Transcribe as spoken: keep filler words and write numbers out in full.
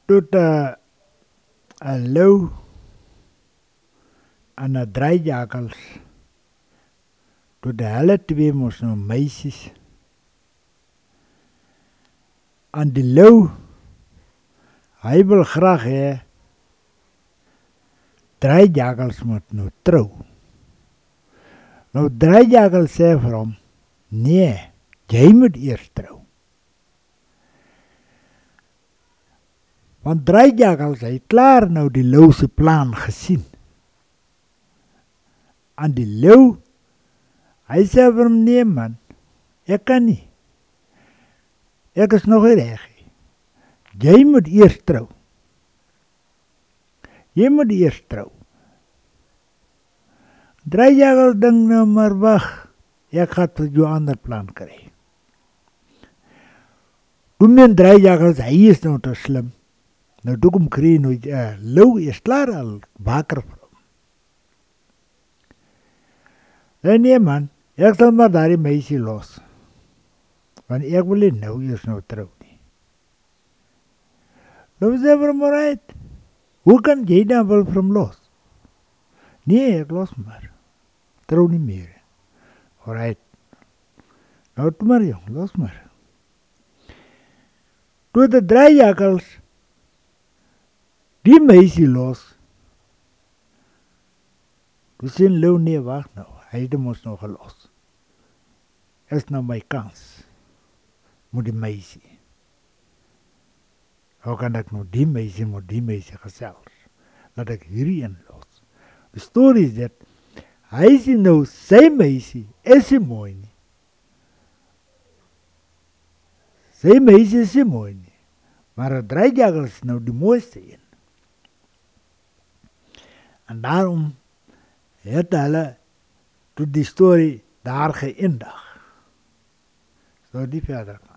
Toe 'n uh, leeu en 'n draaijakals, toe die hulle twee mos nou meisies. En die leeu, hy wil graag hê draaijakals moet nou trou. Nou draaijakals sê vir hom, nee, jy moet eers trou. Want draaijakals, hy het klaar nou die leeu se plan gesien. En die leeu, hy sê vir hom, nee man, ek kan nie. Ek is nog nie reg. Jy moet eers trou. Jy moet eers trou. Draaijakals dink nou maar wag, ek gaan vir jou ander plan kry. Toe men draaijakals, hy is nou te slim. Nou toe kom kry nou, uh, leeu is klaar al wakker vir hom. En nee man, ek sal maar daardie meisie los. Want ek wil nie nou eers nou trou nie. Nou sê vir hom, alright, hoe kan jy dan wel vir hom los? Nee, ek los maar. Trou nie meer. Alright. Nou toe maar jong, los maar. Toe die draaijakals die meisie los, toe sê leeu, nee, wacht nou, hy het hom ons nog gelos. Is nou my kans, met die meisie. Hoe kan ek nou die meisie met die meisie gesels? Laat ek hierdie een los. Die story is dat, hy sê nou, sy meisie is nie mooi nie. Sy meisie is nie mooi nie. Maar die draaijakals is nou die mooiste een. En daarom het hulle toe die story daar geëindig. So die verder gaan.